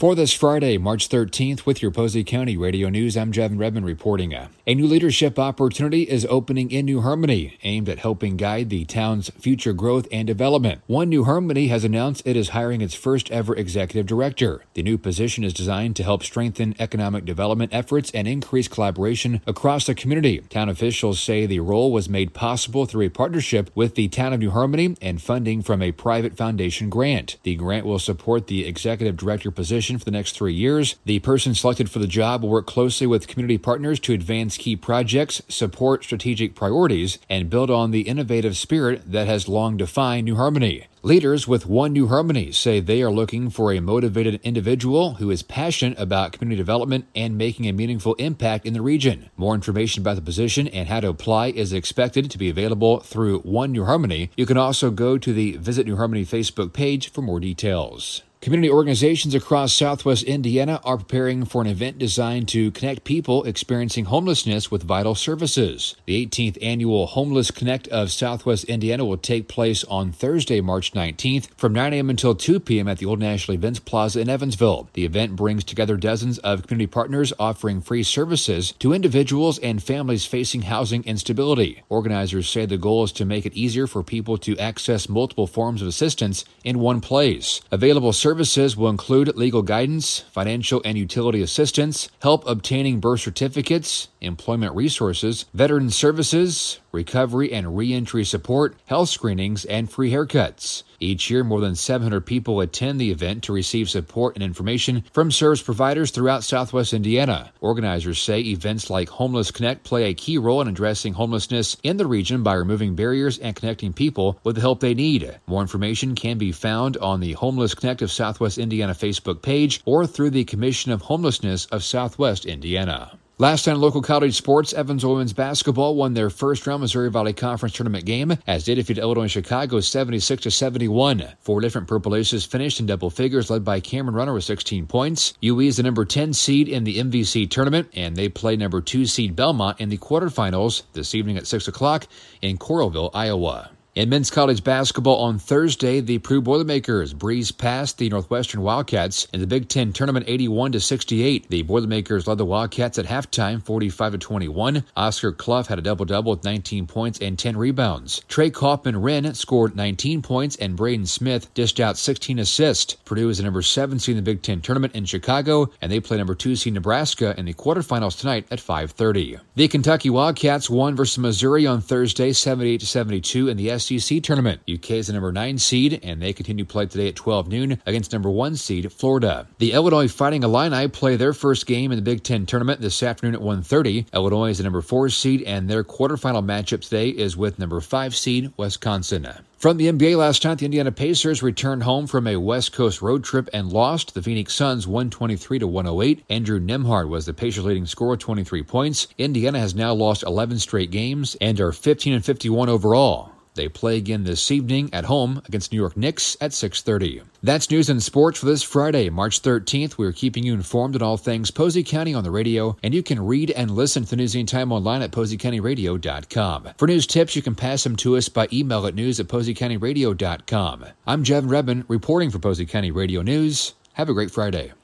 For this Friday, March 13th, with your Posey County Radio News, I'm Jevin Redmond reporting. A new leadership opportunity is opening in New Harmony, aimed at helping guide the town's future growth and development. One New Harmony has announced it is hiring its first ever executive director. The new position is designed to help strengthen economic development efforts and increase collaboration across the community. Town officials say the role was made possible through a partnership with the Town of New Harmony and funding from a private foundation grant. The grant will support the executive director position for the next 3 years. The person selected for the job will work closely with community partners to advance key projects, support strategic priorities, and build on the innovative spirit that has long defined New Harmony. Leaders with One New Harmony say they are looking for a motivated individual who is passionate about community development and making a meaningful impact in the region. More information about the position and how to apply is expected to be available through One New Harmony. You can also go to the Visit New Harmony Facebook page for more details. Community organizations across Southwest Indiana are preparing for an event designed to connect people experiencing homelessness with vital services. The 18th annual Homeless Connect of Southwest Indiana will take place on Thursday, March 19th from 9 a.m. until 2 p.m. at the Old National Events Plaza in Evansville. The event brings together dozens of community partners offering free services to individuals and families facing housing instability. Organizers say the goal is to make it easier for people to access multiple forms of assistance in one place. Available services will include legal guidance, financial and utility assistance, help obtaining birth certificates, employment resources, veteran services, recovery and reentry support, health screenings, and free haircuts. Each year, more than 700 people attend the event to receive support and information from service providers throughout Southwest Indiana. Organizers say events like Homeless Connect play a key role in addressing homelessness in the region by removing barriers and connecting people with the help they need. More information can be found on the Homeless Connect of Southwest Indiana Facebook page or through the Commission of Homelessness of Southwest Indiana. Last night in local college sports, Evansville women's basketball won their first-round Missouri Valley Conference tournament game as they defeated Illinois Chicago 76-71. 4 different Purple Aces finished in double figures, led by Cameron Runner with 16 points. UE is the number 10 seed in the MVC tournament, and they play number 2 seed Belmont in the quarterfinals this evening at 6 o'clock in Coralville, Iowa. In men's college basketball on Thursday, the Peru Boilermakers breezed past the Northwestern Wildcats in the Big Ten tournament 81-68. The Boilermakers led the Wildcats at halftime 45-21. Oscar Clough had a double-double with 19 points and 10 rebounds. Trey Kaufman-Wren scored 19 points and Braden Smith dished out 16 assists. Purdue is the number 7 seed in the Big Ten tournament in Chicago, and they play number 2 seed Nebraska in the quarterfinals tonight at 5:30. The Kentucky Wildcats won versus Missouri on Thursday 78-72 in the SEC tournament. UK is the number 9 seed, and they continue play today at 12 noon against number 1 seed Florida. The Illinois Fighting Illini play their first game in the Big Ten tournament this afternoon at 1:30. Illinois is the number 4 seed, and their quarterfinal matchup today is with number 5 seed Wisconsin. From the NBA last night, the Indiana Pacers returned home from a West Coast road trip and lost the Phoenix Suns 123-108. Andrew Nembhard was the Pacers' leading scorer, 23 points. Indiana has now lost 11 straight games and are 15-51 overall. They play again this evening at home against New York Knicks at 6:30. That's news and sports for this Friday, March 13th. We're keeping you informed on all things Posey County on the radio, and you can read and listen to the news anytime online at PoseyCountyRadio.com. For news tips, you can pass them to us by email at news@PoseyCountyRadio.com. I'm Jevin Redmond reporting for Posey County Radio News. Have a great Friday.